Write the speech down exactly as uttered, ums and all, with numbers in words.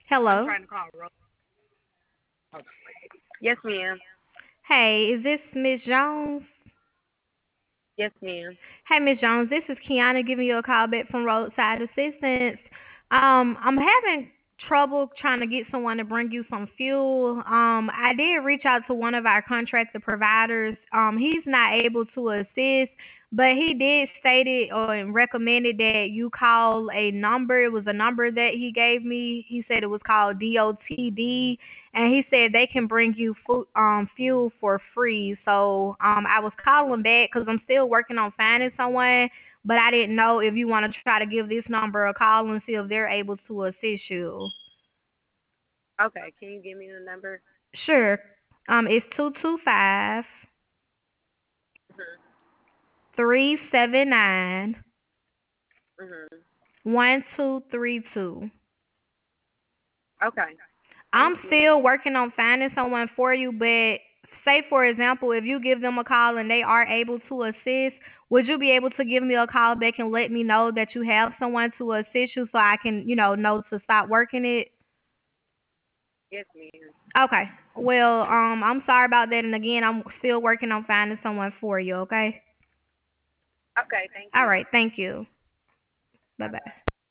I'm Hello. trying to call Rose. Hold on. Yes, ma'am. Hey, is this Miss Jones? Yes, ma'am. Hey, Miss Jones, this is Kiana giving you a call back from Roadside Assistance. Um, I'm having trouble trying to get someone to bring you some fuel. Um, I did reach out to one of our contracted providers. Um, he's not able to assist, but he did state it or recommended that you call a number. It was a number that he gave me. He said it was called D O T D, and he said they can bring you food, um, fuel for free. So um, I was calling back because I'm still working on finding someone, but I didn't know if you want to try to give this number a call and see if they're able to assist you. Okay, can you give me the number? Sure. Um, it's two two five Mhm. three seven nine Mhm. one two three two. Okay. I'm Thank you. still working on finding someone for you, but say for example, if you give them a call and they are able to assist, would you be able to give me a call back and let me know that you have someone to assist you so I can, you know, know to stop working it? Yes, ma'am. Okay. Well, um, I'm sorry about that, and again, I'm still working on finding someone for you. Okay. Okay, thank All you. right. Thank you. Bye Bye bye. bye.